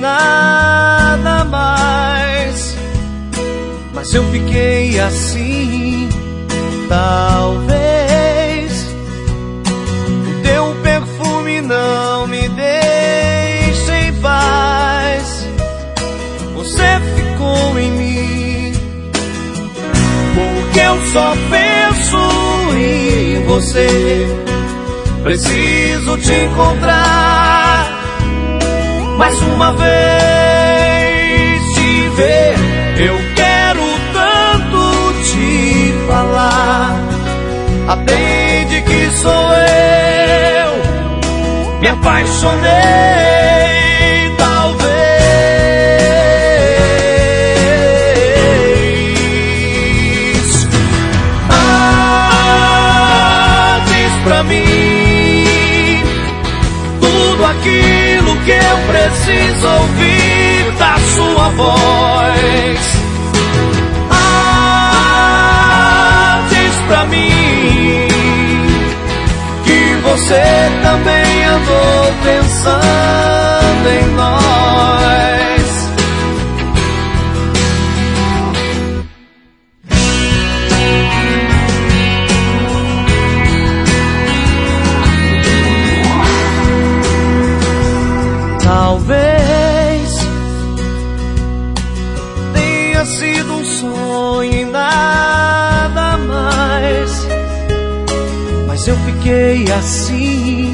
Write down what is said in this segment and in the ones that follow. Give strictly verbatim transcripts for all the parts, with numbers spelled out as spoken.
nada mais. Mas eu fiquei assim, talvez o teu perfume não me deixe em paz. Você ficou em mim, porque eu só penso em você. Preciso te encontrar mais uma vez, te ver. Eu quero tanto te falar. Atende que sou eu, me apaixonei, talvez. Ah, diz pra mim tudo aquilo que eu preciso ouvir da sua voz. Ah, diz pra mim que você também andou pensando em nós. Talvez tenha sido um sonho e nada mais, mas eu fiquei assim.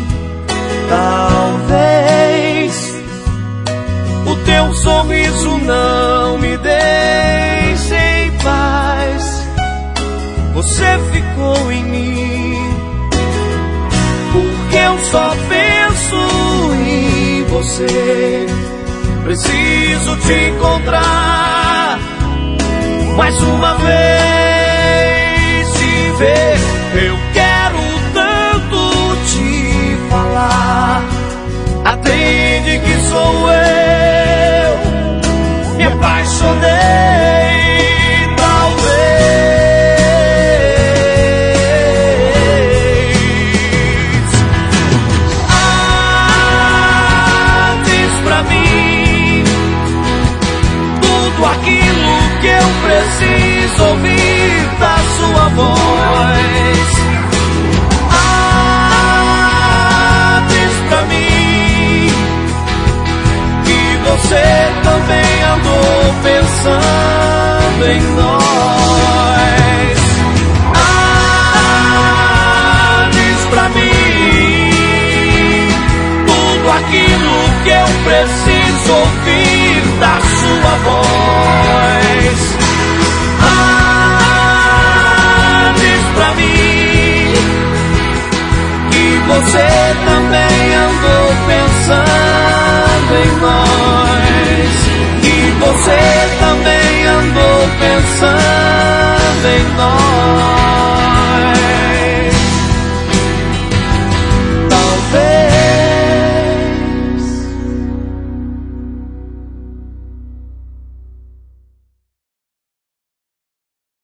Talvez o teu sorriso não me deixe em paz. Você ficou em mim, porque eu só penso em você. Preciso te encontrar mais uma vez, te ver. Eu quero tanto te falar. Atende que sou eu, me apaixonei, talvez. Ah, diz pra mim tudo aquilo que eu preciso ouvir da sua voz. Ah, diz pra mim que você também andou pensando em nós.